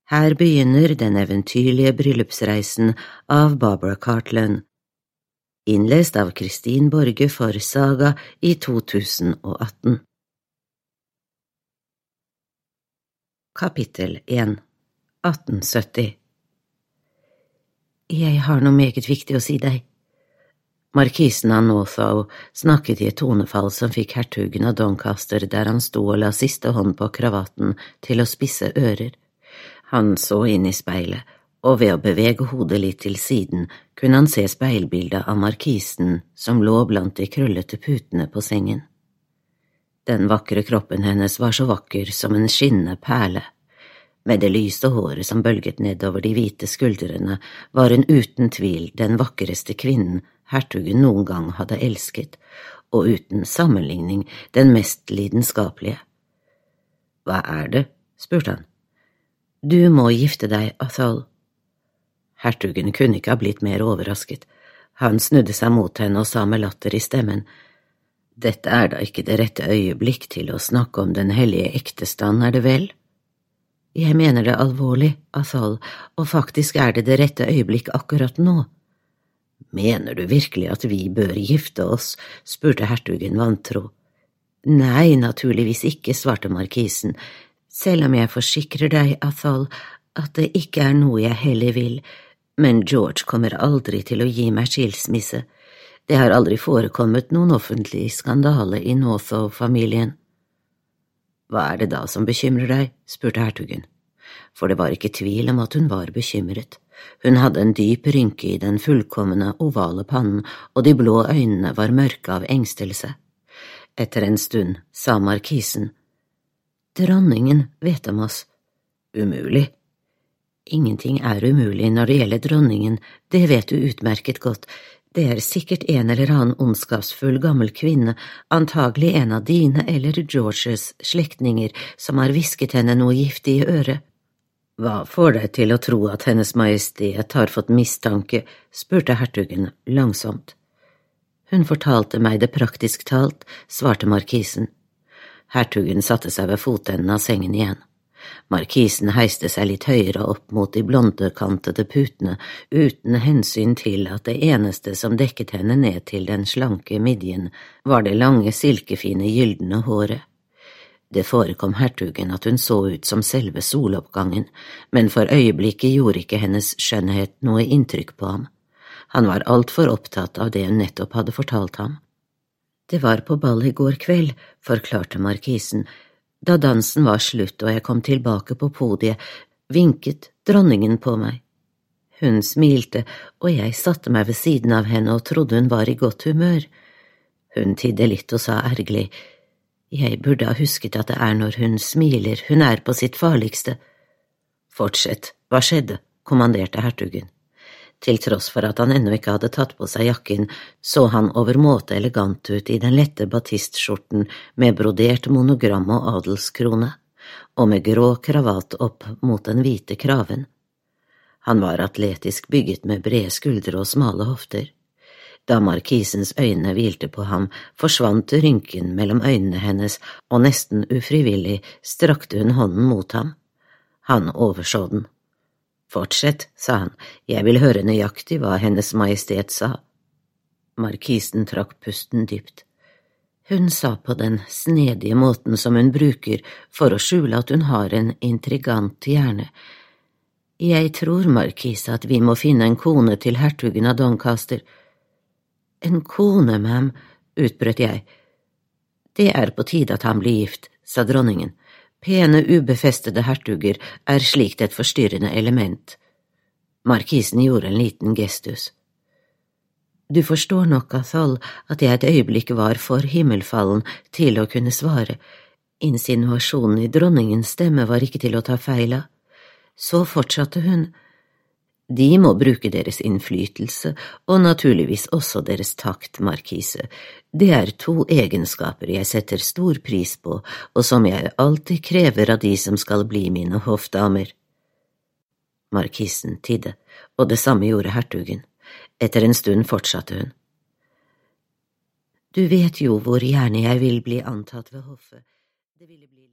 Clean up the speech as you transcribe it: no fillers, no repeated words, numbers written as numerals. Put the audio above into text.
Her begynner den eventyrlige bryllupsreisen av Barbara Cartland, innlest av Kristin Borge for Saga i 2018. Kapittel 1 1870. Jeg har noe meget viktig å si deg. Markisen av Northow snakket i et tonefall som fikk hertugen av Doncaster der han sto og la siste hånd på kravaten til å spisse ører. Han så inn i speilet, og ved å bevege hodet litt til siden kunne han se speilbildet av markisen som lå blant de krøllete putene på sengen. Den vakre kroppen hennes var så vakker som en skinnende perle. Med det lyse håret som bølget nedover de hvite skuldrene var hun uten tvil den vakreste kvinnen hertugen noen gang hadde elsket, og uten sammenligning den mest lidenskapelige. «Hva er det?» spurte han. «Du må gifte deg, Athol.» Hertugen kunne ikke ha blitt mer overrasket. Han snudde seg mot henne og sa med latter i stemmen, «Dette er da ikke det rette øyeblikk til å snakke om den hellige ektestand, er det vel?» «Jeg mener det alvorlig, Athol, og faktisk er det rette øyeblikk akkurat nå.» «Mener du virkelig at vi bør gifte oss?» spurte hertugen vantro. «Nei, naturligvis ikke», svarte markisen, «selv om jeg forsikrer deg, Athol, at det ikke er noe jeg heller vil, men George kommer aldri til å gi meg skilsmisse. Det har aldri forekommet noen offentlig skandale i Northow-familien.» «Hva er det da som bekymrer deg?» spurte hertugen. For det var ikke tvil om at hun var bekymret. Hun hadde en dyp rynke i den fullkomne ovale pannen, og de blå øynene var mørke av engstelse. Etter en stund sa markisen, «Dronningen vet om oss.» «Umulig?» «Ingenting er umulig når det gjelder dronningen, det vet du utmerket godt. Det er sikkert en eller annen ondskapsfull gammel kvinne, antagelig en av dine eller Georges slektninger, som har hvisket henne noe giftig i øret.» «Hva får deg til å tro at Hennes Majestet har fått mistanke?» spurte hertugen langsomt. «Hun fortalte meg det praktisk talt», svarte markisen. Hertugen satte seg ved fotenden av sengen igjen. Markisen heiste seg litt høyere opp mot de blondekantede putene, uten hensyn til at det eneste som dekket henne ned til den slanke midjen, var det lange, silkefine, gyldne håret. Det forekom hertugen at hun så ut som selve soloppgangen, men for øyeblikket gjorde ikke hennes skjønnhet noe inntrykk på ham. Han var alt for opptatt av det hun nettopp hadde fortalt ham. «Det var på ball i går kveld», forklarte markisen. «Da dansen var slutt og jeg kom tilbake på podiet, vinket dronningen på meg. Hun smilte, og jeg satte meg ved siden av henne og trodde hun var i godt humør. Hun tidde litt og sa ergerlig, «Jeg burde ha husket at det er når hun smiler, hun er på sitt farligste.» «Fortsett, hva skjedde?» kommanderte hertugen. Til tross for at han ennå ikke hadde tatt på seg jakken, så han overmåte elegant ut i den lette batistskjorten med brodert monogram og adelskrone, og med grå kravat opp mot den hvite kraven. Han var atletisk bygget med brede skuldre og smale hofter. Da markisens øyne hvilte på ham, forsvant rynken mellom øynene hennes, og nesten ufrivillig strakte hun hånden mot ham. Han overså den. «Fortsett», sa han, «jeg vil høre nøyaktig hva Hennes Majestet sa.» Markisen trakk pusten dypt. Hun sa på den snedige måten som hun bruker for å skjule at hun har en intrigant hjerne. «Jeg tror, markise, at vi må finne en kone til hertugen av Doncaster.» «En kone, ma'am», utbrøt jeg. «Det er på tide at han blir gift», sa dronningen. «Pene, ubefestede hertuger er slikt et forstyrrende element.» Markisen gjorde en liten gestus. «Du forstår nok, Athol, at jeg et øyeblikk var for himmelfallen til å kunne svare. Insinuasjonen i dronningens stemme var ikke til å ta feil av. Så fortsatte hun. De må bruke deres innflytelse, og naturligvis også deres takt, markise. Det er to egenskaper jeg setter stor pris på, og som jeg alltid krever av de som skal bli mine hoffdamer.» Markisen tidde, og det samme gjorde hertugen. Etter en stund fortsatte hun. «Du vet jo hvor gjerne jeg vil bli antatt ved hoffet. Det ville bli